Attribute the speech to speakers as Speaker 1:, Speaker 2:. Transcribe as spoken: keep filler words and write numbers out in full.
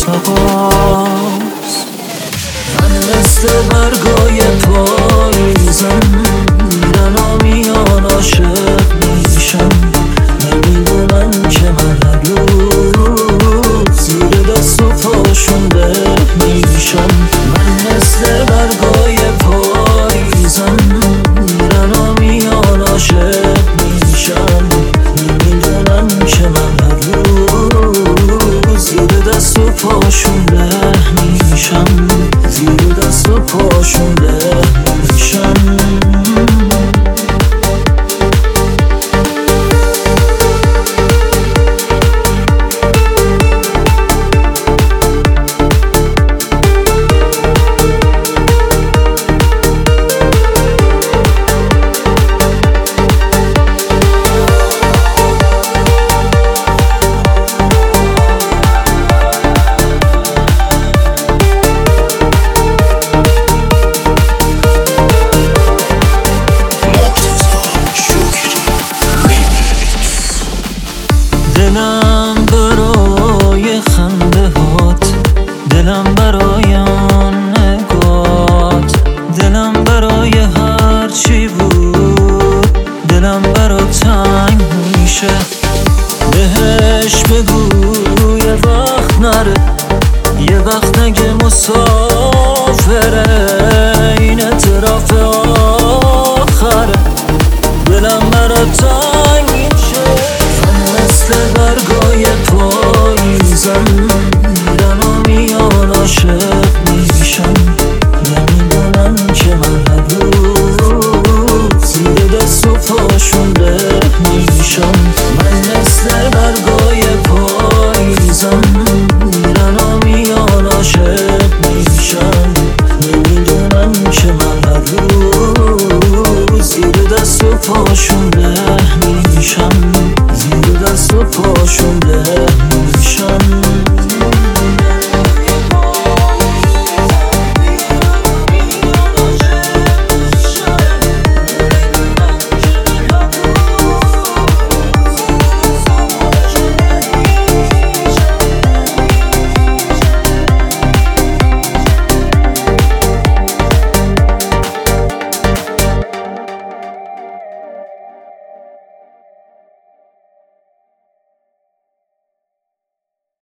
Speaker 1: تقاس. من مثل برگای پاییزم، میرن و میان عاشق میشم. نمیدونن که من هر روز زیر دست و پاشون به میشم. من مثل برگای پاییزم، میرن و میان عاشق میشم. نمیدونن که من هر روز زیر دست و پاشون به میشم. زیر دست و پاشون به میشم. دلم برای خنده هات، دلم برای آن نگات، دلم برای هر چی بود، دلم برا تنگ میشه. بهش بگو یه وقت نره، یه وقت نگه مسافره. این اعتراف آخره، دلم برا تنگ میشه. مثل برگای پاییزم، میرن و میان عاشق